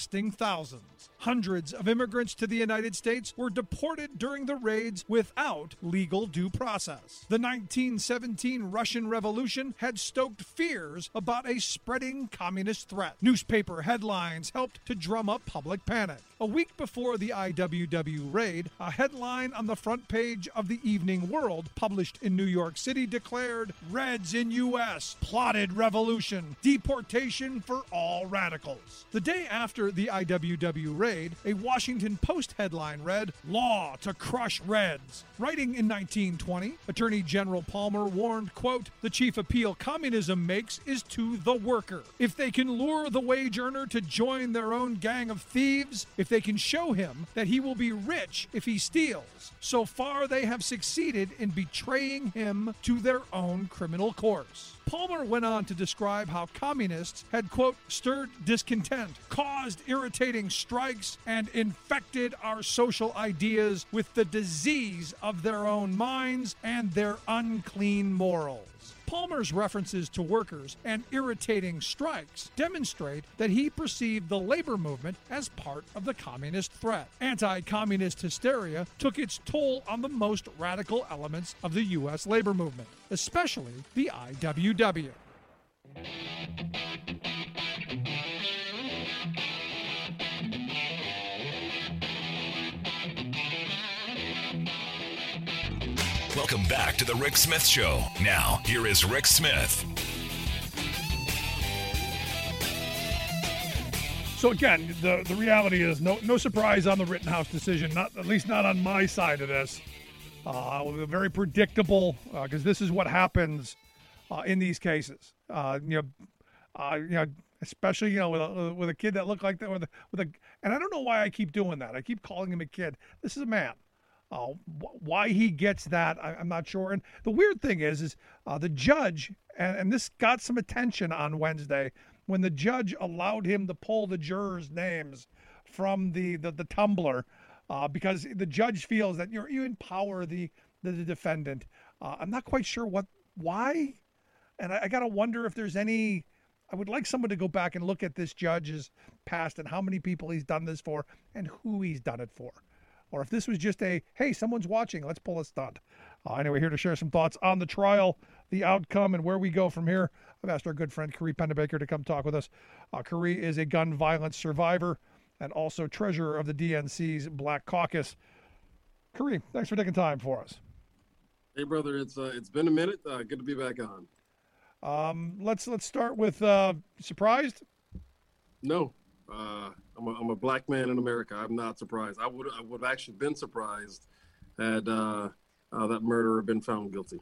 arresting thousands. Hundreds of immigrants to the United States were deported during the raids without legal due process. The nineteen seventeen Russian Revolution had stoked fears about a spreading communist threat. Newspaper headlines helped to drum up public panic. A week before the I W W raid, a headline on the front page of the Evening World, published in New York City, declared, "Reds in U S plotted revolution, deportation for all radicals." The day after the I W W raid, a Washington Post headline read, "Law to crush Reds." Writing in nineteen twenty, Attorney General Palmer warned, quote, "The chief appeal communism makes is to the worker. If they can lure the wage earner to join their own gang of thieves, if they can show him that he will be rich if he steals, so far they have succeeded in betraying him to their own criminal course." Palmer went on to describe how communists had, quote, "stirred discontent, caused irritating strikes, and infected our social ideas with the disease of their own minds and their unclean morals." Palmer's references to workers and irritating strikes demonstrate that he perceived the labor movement as part of the communist threat. Anti-communist hysteria took its toll on the most radical elements of the U S labor movement, especially the I W W. Welcome back to the Rick Smith Show. Now, here is Rick Smith. So again, the, the reality is no no surprise on the Rittenhouse decision, not at least not on my side of this. Uh, very predictable, because uh, this is what happens uh, in these cases. Uh, you know, uh, you know, especially you know with a, with a kid that looked like that, with a, with a, and I don't know why I keep doing that. I keep calling him a kid. This is a man. Uh, why he gets that, I, I'm not sure. And the weird thing is, is uh, the judge, and, and this got some attention on Wednesday, when the judge allowed him to pull the jurors' names from the, the, the Tumblr, uh, because the judge feels that you're, you empower the, the, the defendant. Uh, I'm not quite sure what, why, and I, I got to wonder if there's any, I would like someone to go back and look at this judge's past and how many people he's done this for and who he's done it for. Or if this was just a, hey, someone's watching, let's pull a stunt. Uh, anyway, here to share some thoughts on the trial, the outcome, and where we go from here. I've asked our good friend Carrie Pennebaker to come talk with us. Uh, Carrie is a gun violence survivor and also treasurer of the D N C's Black Caucus. Carrie, thanks for taking time for us. Hey, brother, it's uh, it's been a minute. Uh, good to be back on. Um, let's let's start with uh, surprised. No. Uh, I'm, a, I'm a black man in America. I'm not surprised. I would I would have actually been surprised had uh, uh, that murderer been found guilty.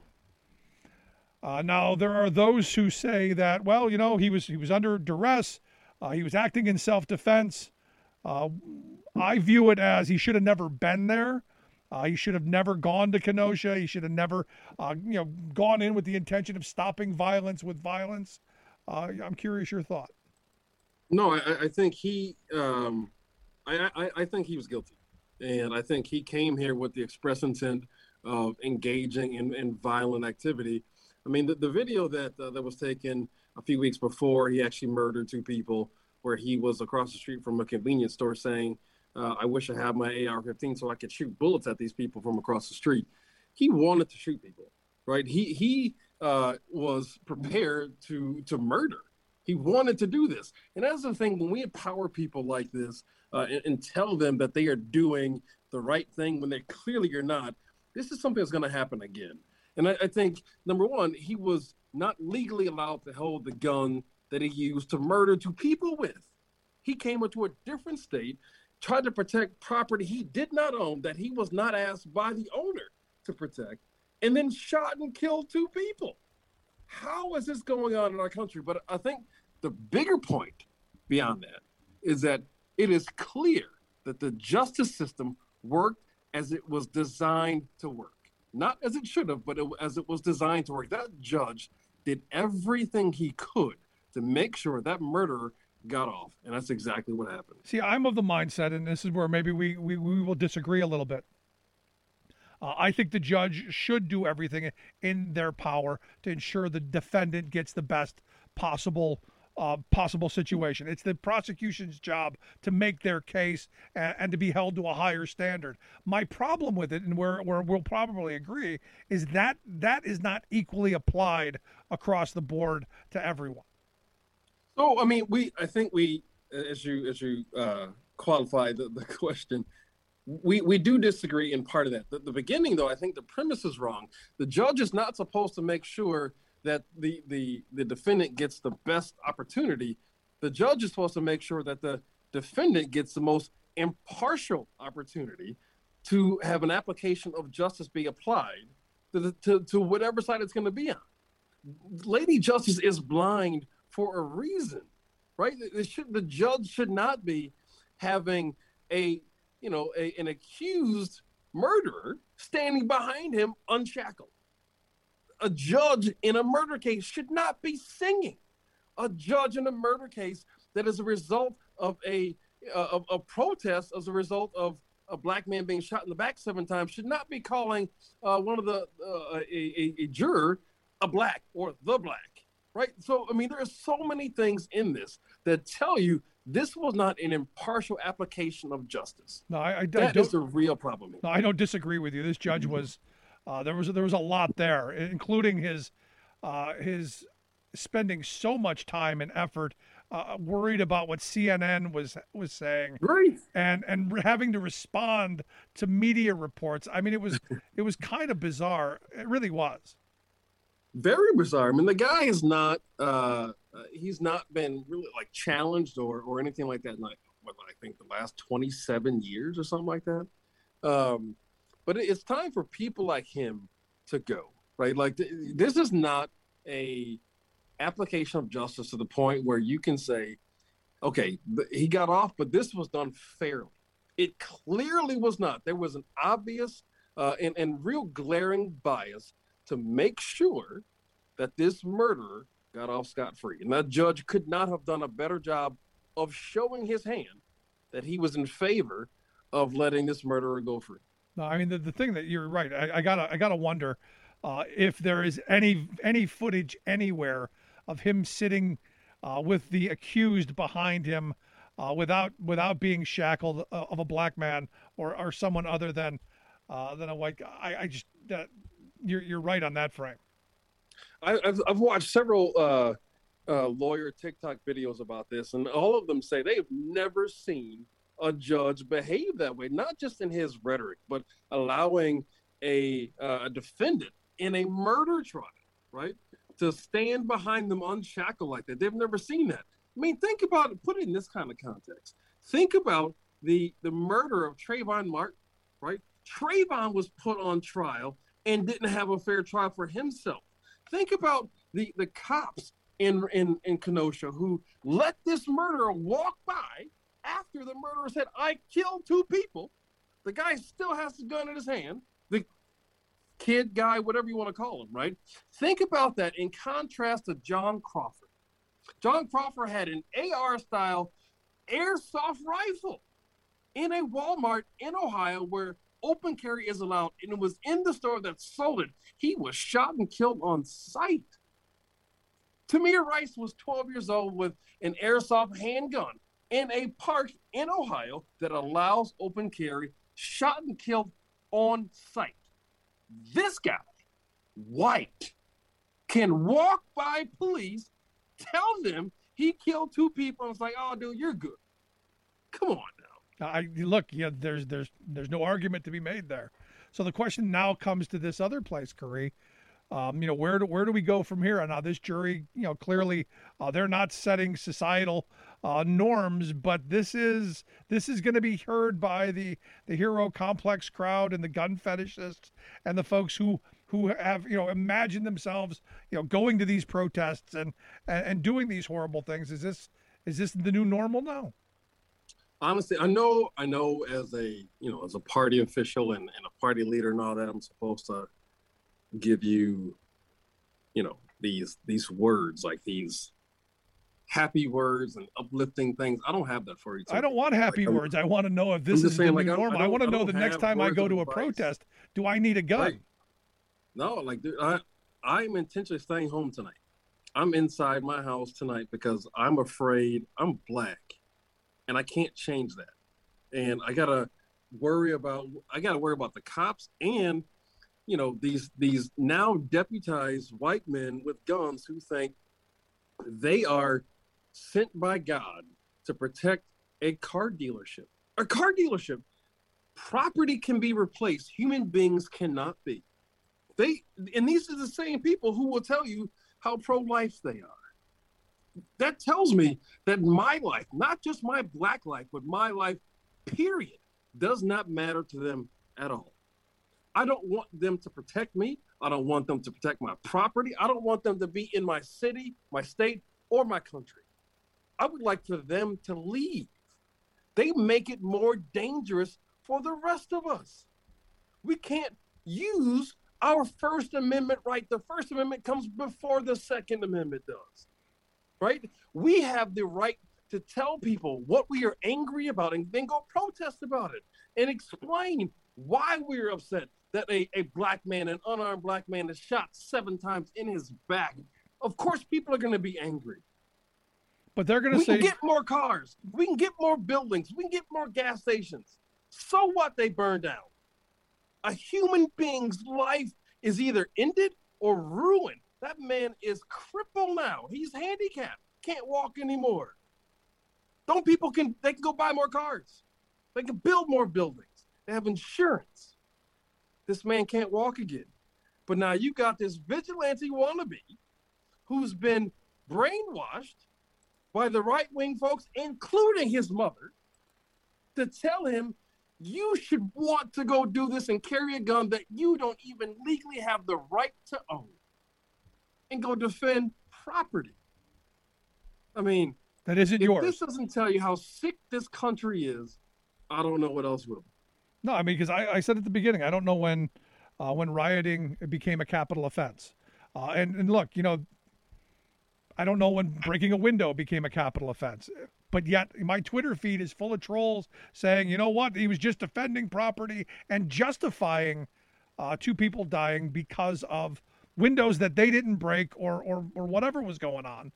Uh, now there are those who say that, well, you know, he was he was under duress. Uh, he was acting in self-defense. Uh, I view it as he should have never been there. Uh, he should have never gone to Kenosha. He should have never, uh, you know, gone in with the intention of stopping violence with violence. Uh, I'm curious your thought. No, I, I think he, um, I, I, I think he was guilty, and I think he came here with the express intent of engaging in, in violent activity. I mean, the, the video that uh, that was taken a few weeks before he actually murdered two people, where he was across the street from a convenience store saying, uh, "I wish I had my A R fifteen so I could shoot bullets at these people from across the street." He wanted to shoot people, right? He he uh, was prepared to to murder. He wanted to do this. And that's the thing, when we empower people like this uh, and, and tell them that they are doing the right thing when they clearly are not, this is something that's going to happen again. And I, I think, number one, he was not legally allowed to hold the gun that he used to murder two people with. He came into a different state, tried to protect property he did not own, that he was not asked by the owner to protect, and then shot and killed two people. How is this going on in our country? But I think the bigger point beyond that is that it is clear that the justice system worked as it was designed to work. Not as it should have, but it, as it was designed to work. That judge did everything he could to make sure that murderer got off. And that's exactly what happened. See, I'm of the mindset, and this is where maybe we, we, we will disagree a little bit. Uh, I think the judge should do everything in their power to ensure the defendant gets the best possible uh, possible situation. It's the prosecution's job to make their case and, and to be held to a higher standard. My problem with it, and where, where we'll probably agree, is that that is not equally applied across the board to everyone. So, I mean, we, I think we, as you, as you uh, qualify the, the question, we, we do disagree in part of that. The, the beginning, though, I think the premise is wrong. The judge is not supposed to make sure that the, the, the defendant gets the best opportunity. The judge is supposed to make sure that the defendant gets the most impartial opportunity to have an application of justice be applied to, the, to, to whatever side it's going to be on. Lady Justice is blind for a reason, right? It should, the judge should not be having a, you know, a, an accused murderer standing behind him unshackled. A judge in a murder case should not be singing. A judge in a murder case that is a result of a, uh, of a protest as a result of a black man being shot in the back seven times should not be calling uh, one of the, uh, a, a, a juror a black or the black, right? So, I mean, there are so many things in this that tell you this was not an impartial application of justice. No, I, I, that I don't, is the real problem here. No, I don't disagree with you. This judge was, uh, there was there was a lot there, including his uh, his spending so much time and effort, uh, worried about what C N N was was saying, right, and and having to respond to media reports. I mean, it was it was kind of bizarre. It really was. Very bizarre. I mean, the guy is not, uh, uh, he's not been really like challenged or, or anything like that in like, what, I think the last twenty-seven years or something like that. Um, but it's time for people like him to go, right? Like th- this is not a application of justice to the point where you can say, okay, th- he got off, but this was done fairly. It clearly was not. There was an obvious uh, and, and real glaring bias to make sure that this murderer got off scot-free. And that judge could not have done a better job of showing his hand that he was in favor of letting this murderer go free. No, I mean, the, the thing that you're right, I, I gotta I gotta wonder uh, if there is any any footage anywhere of him sitting uh, with the accused behind him uh, without without being shackled uh, of a black man or, or someone other than uh, than a white guy. I, I just uh, you're you're right on that frame. I, I've I've watched several uh, uh, lawyer TikTok videos about this, and all of them say they've never seen a judge behave that way, not just in his rhetoric, but allowing a, uh, a defendant in a murder trial, right, to stand behind them unshackled like that. They've never seen that. I mean, think about it, put it in this kind of context. Think about the, the murder of Trayvon Martin, right? Trayvon was put on trial and didn't have a fair trial for himself. Think about the, the cops in, in, in Kenosha who let this murderer walk by after the murderer said, I killed two people. The guy still has the gun in his hand. The kid, guy, whatever you want to call him, right? Think about that in contrast to John Crawford. John Crawford had an A R-style airsoft rifle in a Walmart in Ohio where open carry is allowed, and it was in the store that sold it. He was shot and killed on sight. Tamir Rice was twelve years old with an airsoft handgun in a park in Ohio that allows open carry, shot and killed on sight. This guy, white, can walk by police, tell them he killed two people, and it's like, oh, dude, you're good. Come on now. I look, yeah, there's there's there's no argument to be made there. So the question now comes to this other place, Curry. Um, you know, where do where do we go from here? Now, this jury, you know, clearly uh, they're not setting societal uh, norms, but this is this is going to be heard by the the hero complex crowd and the gun fetishists and the folks who who have, you know, imagined themselves, you know, going to these protests and and, and doing these horrible things. Is this is this the new normal now? Honestly, I know I know as a you know as a party official and, and a party leader and all that, I'm supposed to give you, you know, these these words, like these happy words and uplifting things. I don't have that for you. I don't want happy like, words. I want to know if this is the saying, new like, normal. I, I want to know the next time I go to a advice. protest, do I need a gun? Right. No, like dude, I I'm intentionally staying home tonight. I'm inside my house tonight because I'm afraid I'm black and I can't change that. And I gotta worry about I gotta worry about the cops and, you know, these these now deputized white men with guns who think they are sent by God to protect a car dealership. A car dealership. Property can be replaced. Human beings cannot be. They and these are the same people who will tell you how pro-life they are. That tells me that my life, not just my black life, but my life, period, does not matter to them at all. I don't want them to protect me. I don't want them to protect my property. I don't want them to be in my city, my state, or my country. I would like for them to leave. They make it more dangerous for the rest of us. We can't use our First Amendment right. The First Amendment comes before the Second Amendment does, right? We have the right to tell people what we are angry about and then go protest about it and explain why we're upset that a, a black man, an unarmed black man is shot seven times in his back. Of course, people are going to be angry. But they're going to we say... We can get more cars. We can get more buildings. We can get more gas stations. So what they burn down? A human being's life is either ended or ruined. That man is crippled now. He's handicapped. Can't walk anymore. Don't people can they can go buy more cars. They can build more buildings. They have insurance. This man can't walk again. But now you got this vigilante wannabe who's been brainwashed by the right-wing folks, including his mother, to tell him you should want to go do this and carry a gun that you don't even legally have the right to own and go defend property. I mean, that isn't if yours. This doesn't tell you how sick this country is. I don't know what else will. No, I mean, because I, I said at the beginning, I don't know when uh, when rioting became a capital offense. Uh, and, and look, you know, I don't know when breaking a window became a capital offense. But yet my Twitter feed is full of trolls saying, you know what, he was just defending property and justifying uh, two people dying because of windows that they didn't break or or, or whatever was going on.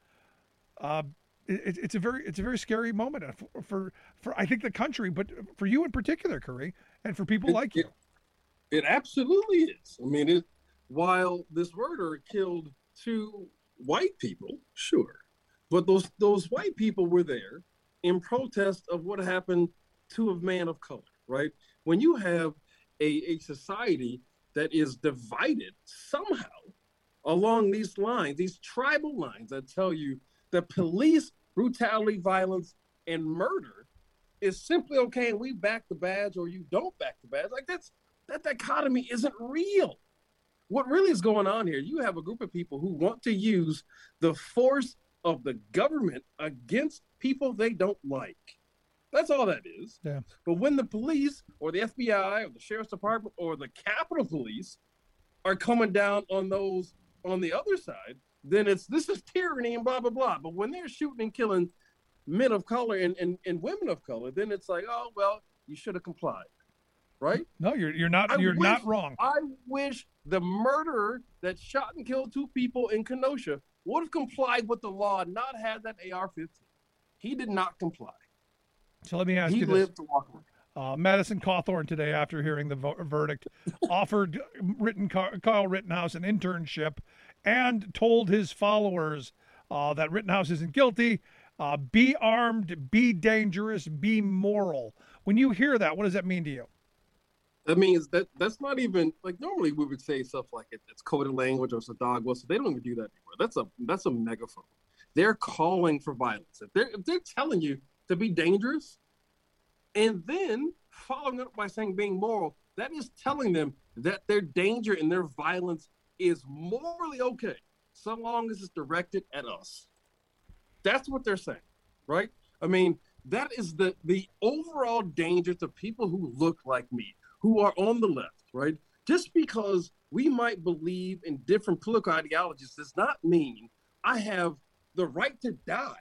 Uh, it, it's a very it's a very scary moment for, for for I think the country, but for you in particular, Curry, and for people it, like you. It, it absolutely is. I mean, it, while this murder killed two white people, sure. But those those white people were there in protest of what happened to a man of color, right? When you have a, a society that is divided somehow along these lines, these tribal lines that tell you that police brutality, violence, and murder is simply okay and we back the badge or you don't back the badge, like that's that dichotomy isn't real. What really is going on here, you have a group of people who want to use the force of the government against people they don't like. That's all that is. Yeah. But when the police or the F B I or the Sheriff's Department or the Capitol Police are coming down on those on the other side, then it's this is tyranny and blah, blah, blah. But when they're shooting and killing men of color and, and, and women of color, then it's like, oh, well, you should have complied. Right? No, you're you're not I you're wish, not wrong. I wish the murderer that shot and killed two people in Kenosha would have complied with the law and not had that A R fifteen. He did not comply. So let me ask he you this. lived to walk away. Uh, Madison Cawthorn today, after hearing the vo- verdict, offered Ritten, Kyle Rittenhouse an internship and told his followers uh, that Rittenhouse isn't guilty. Uh, be armed, be dangerous, be moral. When you hear that, what does that mean to you? That means that that's not even like normally we would say stuff like it, it's coded language or it's a dog whistle. They don't even do that anymore. That's a that's a megaphone. They're calling for violence. If they're if they're telling you to be dangerous, and then following up by saying being moral, that is telling them that their danger and their violence is morally okay, so long as it's directed at us. That's what they're saying, right? I mean, that is the the overall danger to people who look like me, who are on the left, right? Just because we might believe in different political ideologies does not mean I have the right to die.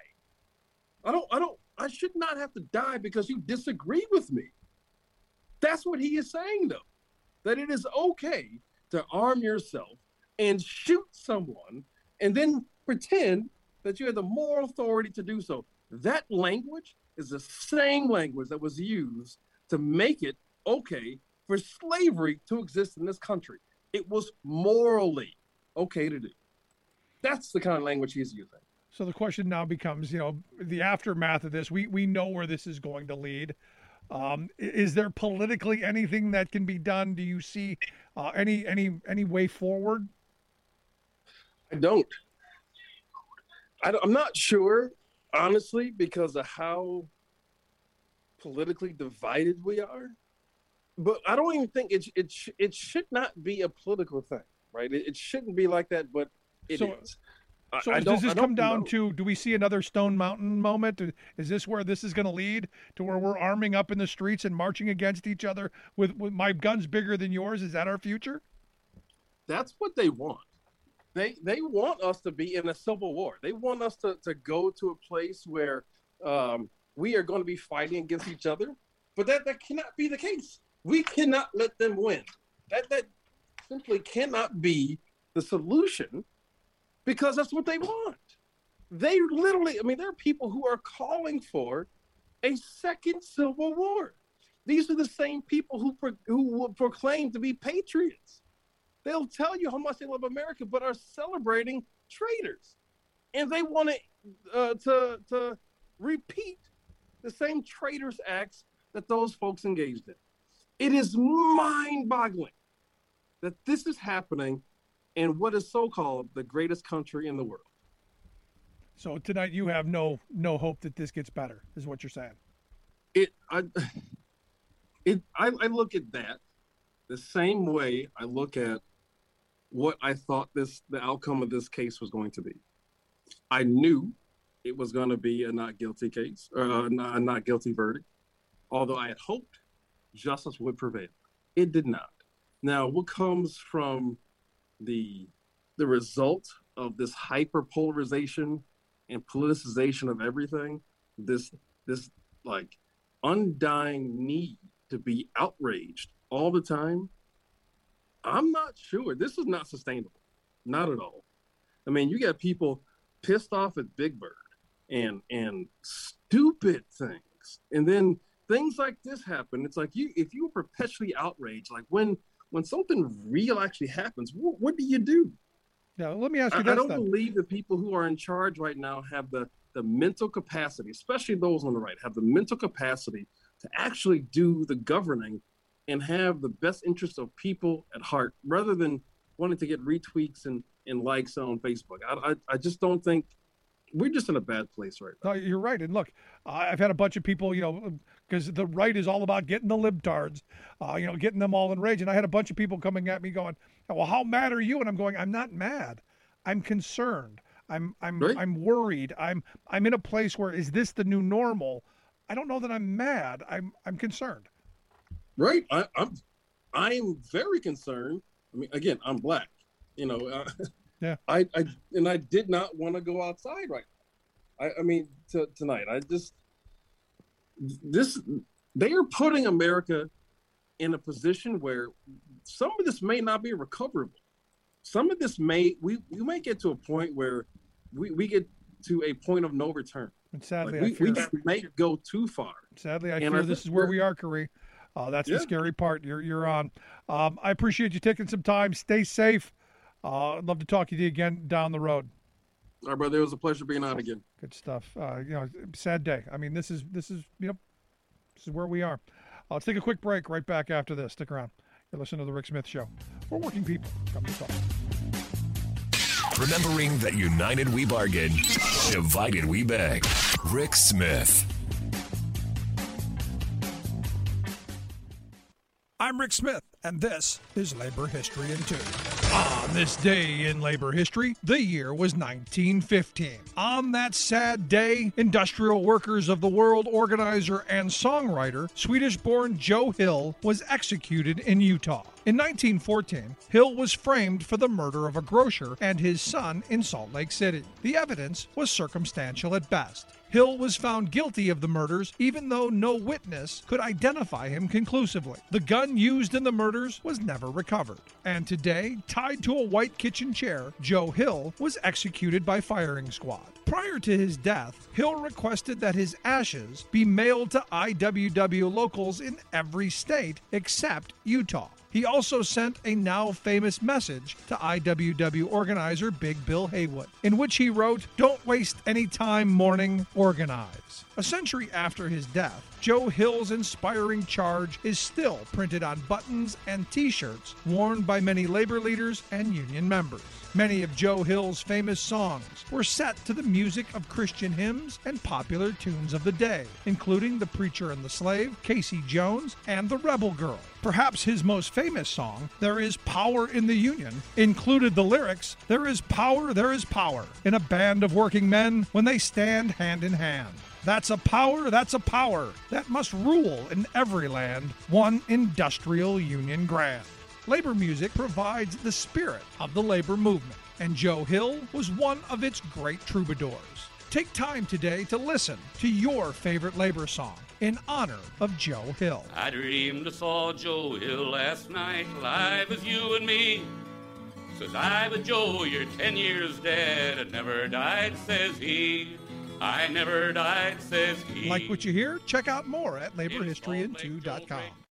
I don't, I don't, I should not have to die because you disagree with me. That's what he is saying, though, that it is okay to arm yourself and shoot someone and then pretend that you have the moral authority to do so. That language is the same language that was used to make it okay for slavery to exist in this country. It was morally okay to do. That's the kind of language he's using. So the question now becomes, you know, the aftermath of this, we, we know where this is going to lead. Um, is there politically anything that can be done? Do you see uh, any any any way forward? I don't. I don't. I'm not sure, honestly, because of how politically divided we are. But I don't even think it it sh- it should not be a political thing, right? It, it shouldn't be like that, but it so, is. So I, does this come down know. to, do we see another Stone Mountain moment? Is this where this is going to lead to where we're arming up in the streets and marching against each other with, with my gun's bigger than yours? Is that our future? That's what they want. They they want us to be in a civil war. They want us to, to go to a place where um, we are going to be fighting against each other. But that, that cannot be the case. We cannot let them win. That that simply cannot be the solution. Because that's what they want. They literally, I mean, there are people who are calling for a second civil war. These are the same people who pro, who will proclaim to be patriots. They'll tell you how much they love America, but are celebrating traitors. And they want to, uh, to, to repeat the same traitors acts that those folks engaged in. It is mind-boggling that this is happening in what is so-called the greatest country in the world. So tonight you have no no hope that this gets better, is what you're saying. It I it I, I look at that the same way I look at what I thought this the outcome of this case was going to be. I knew it was going to be a not guilty case, or a not, a not guilty verdict, although I had hoped justice would prevail. It did not. Now, what comes from the the result of this hyperpolarization and politicization of everything, this this like undying need to be outraged all the time, I'm not sure. This is not sustainable. Not at all. I mean, you got people pissed off at Big Bird and and stupid things. And then things like this happen. It's like you if you were perpetually outraged, like when when something real actually happens, what, what do you do? Now, let me ask you I, this I don't then. believe the people who are in charge right now have the, the mental capacity, especially those on the right, have the mental capacity to actually do the governing and have the best interests of people at heart, rather than wanting to get retweets and, and likes on Facebook. I, I, I just don't think we're just in a bad place right now. No, you're right. And look, I've had a bunch of people, you know, because the right is all about getting the libtards, uh, you know, getting them all enraged. And I had a bunch of people coming at me going, well, how mad are you? And I'm going, I'm not mad. I'm concerned. I'm I'm right. I'm worried. I'm I'm in a place where, is this the new normal? I don't know that I'm mad. I'm I'm concerned. Right. I, I'm I'm very concerned. I mean, again, I'm black. You know, uh, yeah. I, I and I did not want to go outside right now. I, I mean, t- tonight. I just this they are putting America in a position where some of this may not be recoverable. Some of this may we we might get to a point where we, we get to a point of no return. And sadly, like we, I fear, we may go too far. Sadly, I and fear I this is where we are, Curry. Uh, that's yeah. the scary part you're you're on. Um, I appreciate you taking some time. Stay safe. Uh, I'd love to talk to you again down the road. All right, brother. It was a pleasure being on again. Good stuff. Uh, you know, sad day. I mean, this is this is you know, this is where we are. Uh, let's take a quick break. Right back after this. Stick around. You're listening to the Rick Smith Show. We're working people. Come to talk. Remembering that united we bargain, divided we beg. Rick Smith. I'm Rick Smith, and this is Labor History in Two. On this day in labor history, the year was nineteen fifteen. On that sad day, industrial workers of the world organizer and songwriter, Swedish-born Joe Hill, was executed in Utah. In nineteen fourteen, Hill was framed for the murder of a grocer and his son in Salt Lake City. The evidence was circumstantial at best. Hill was found guilty of the murders, even though no witness could identify him conclusively. The gun used in the murders was never recovered. And today, tied to a white kitchen chair, Joe Hill was executed by firing squad. Prior to his death, Hill requested that his ashes be mailed to I W W locals in every state except Utah. He also sent a now famous message to I W W organizer Big Bill Haywood, in which he wrote, "Don't waste any time mourning, organize." A century after his death, Joe Hill's inspiring charge is still printed on buttons and t-shirts worn by many labor leaders and union members. Many of Joe Hill's famous songs were set to the music of Christian hymns and popular tunes of the day, including The Preacher and the Slave, Casey Jones, and The Rebel Girl. Perhaps his most famous song, There Is Power in the Union, included the lyrics, "There is power, there is power in a band of working men when they stand hand in hand. That's a power, that's a power that must rule in every land, one industrial union grand." Labor music provides the spirit of the labor movement, and Joe Hill was one of its great troubadours. Take time today to listen to your favorite labor song in honor of Joe Hill. I dreamed I saw Joe Hill last night, live as you and me. Says I, but Joe, you're ten years dead. I never died, says he. I never died, says he. Like what you hear? Check out more at labor history in two dot com.